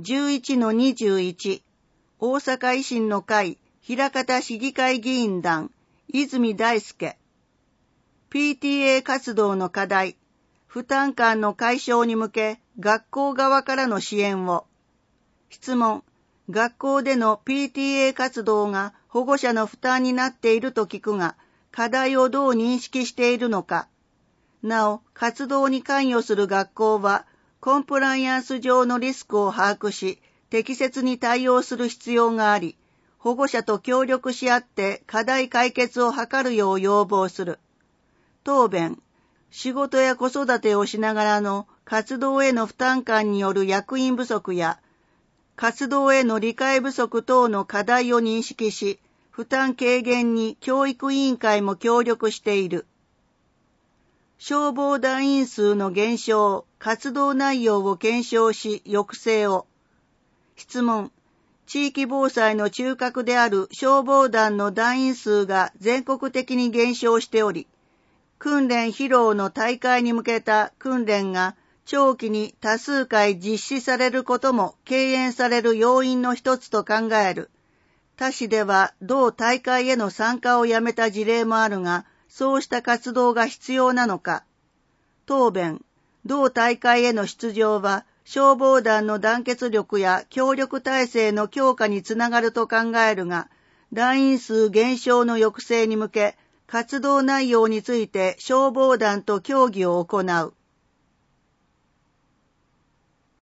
11-21 大阪維新の会枚方市議会議員団泉大輔 PTA 活動の課題負担感の解消に向け学校側からの支援を。質問。学校での PTA 活動が保護者の負担になっていると聞くが、課題をどう認識しているのか。なお、活動に関与する学校は、コンプライアンス上のリスクを把握し、適切に対応する必要があり、保護者と協力し合って課題解決を図るよう要望する。答弁。仕事や子育てをしながらの活動への負担感による役員不足や、活動への理解不足等の課題を認識し、負担軽減に教育委員会も協力している。消防団員数の減少、活動内容を検証し、抑制を。質問。地域防災の中核である消防団の団員数が全国的に減少しており、訓練披露の大会に向けた訓練が長期に多数回実施されることも敬遠される要因の一つと考える。他市では同大会への参加をやめた事例もあるが、そうした活動が必要なのか。答弁。同大会への出場は消防団の団結力や協力体制の強化につながると考えるが、団員数減少の抑制に向け、活動内容について消防団と協議を行う。